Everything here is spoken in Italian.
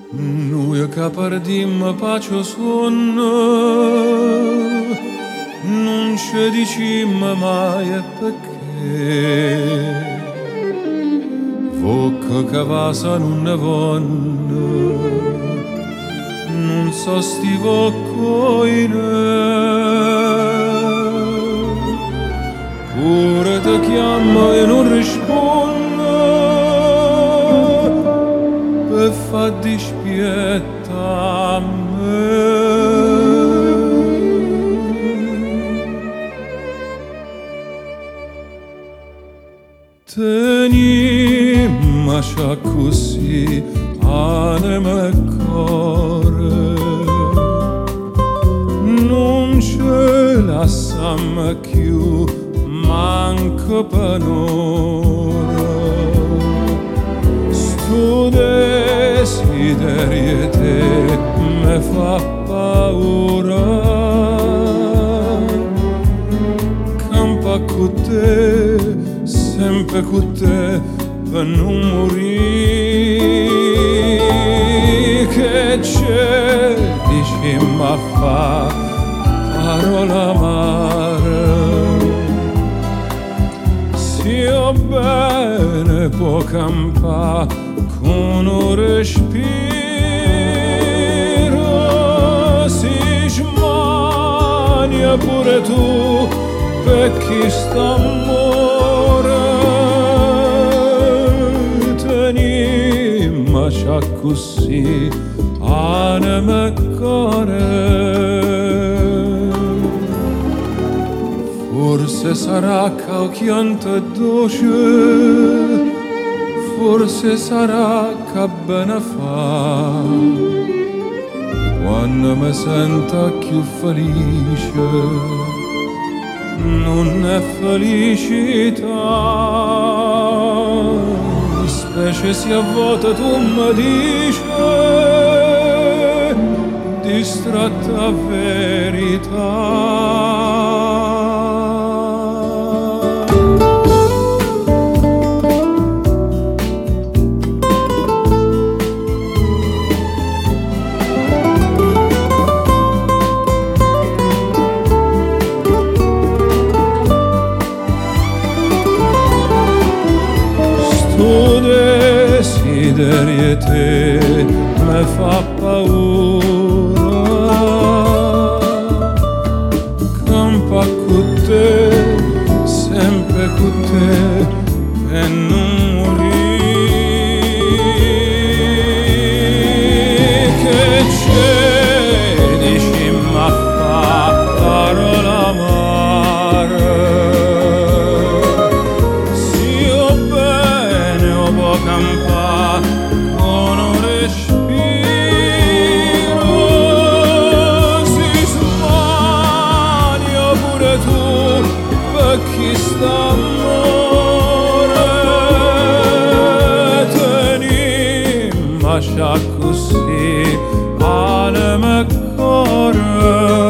Noi che perdiamo pace sonno, non ci diciamo mai perché. Vocca che vasa non ne vanno, non so sti voccoine. Pure ti chiamo e non rispondo, per far dispietta a me. Tenimmo così anima e cuore, non ce lasciamo più manco per un'ora. Sto desiderio te me fa paura, campa con te, sempre con te, per non morire. Che c'è, dici, ma fa parola amare. Si ho bene può campare con un respiro, si smania pure tu per chi sta amore. Tenimmoci così anima e cuore. Forse sarà che ho chianto dolce, forse sarà che bene fa, quando mi sento più felice, non è felicità. Specie se a volte tu mi dici distratta verità. Desiderio te me fa paura, campa con te, sempre con te, e non morire. Che c'è, dici, ma fa parola amare. Si ho bene o può campare con un respiro, si smania pure tu per chi sta amore. Tenimmoci così anima e cuore.